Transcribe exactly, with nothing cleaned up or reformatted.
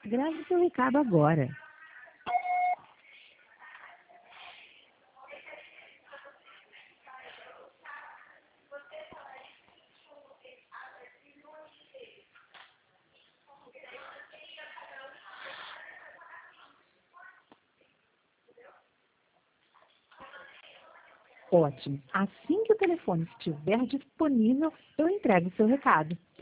Grave seu recado agora. Ótimo. Assim que o telefone estiver disponível, eu entrego o seu recado.